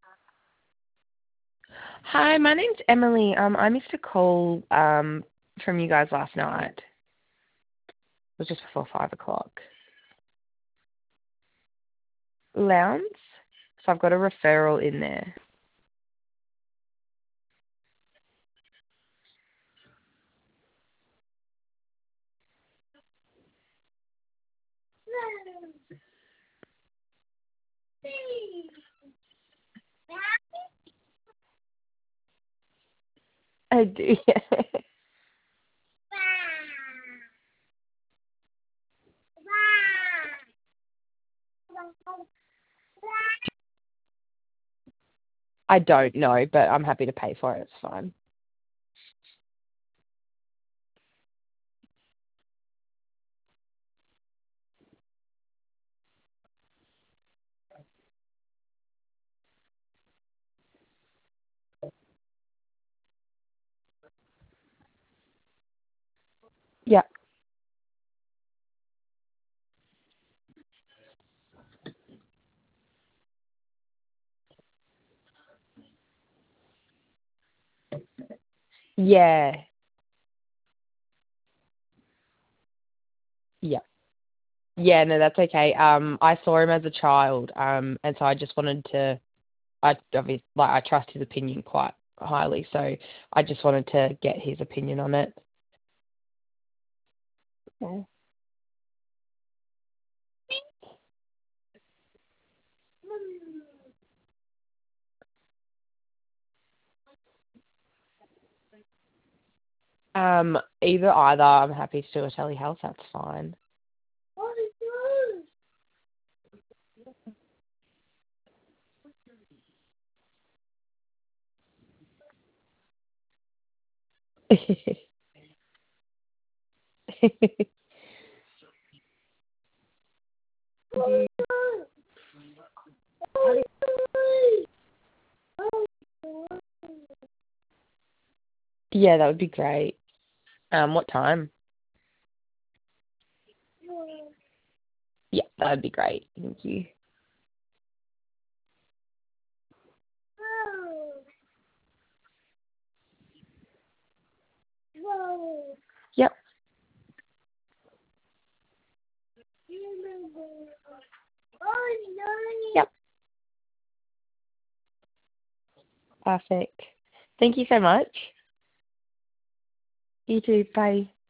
Hi, my name's Emily. I missed a call from you guys last night. It was just before 5 o'clock. Lowndes? So I've got a referral in there. I do, yeah. I don't know, but I'm happy to pay for it. It's fine. Yeah. Yeah. Yeah. Yeah, no, that's okay. I saw him as a child, and so I just wanted to, I obviously, I trust his opinion quite highly, so I just wanted to get his opinion on it. Yeah. Either. I'm happy to do a telehealth. That's fine. Yeah, that would be great. What time? Yeah, that would be great. Thank you. Yep. Yep. Perfect. Thank you so much. You too. Bye.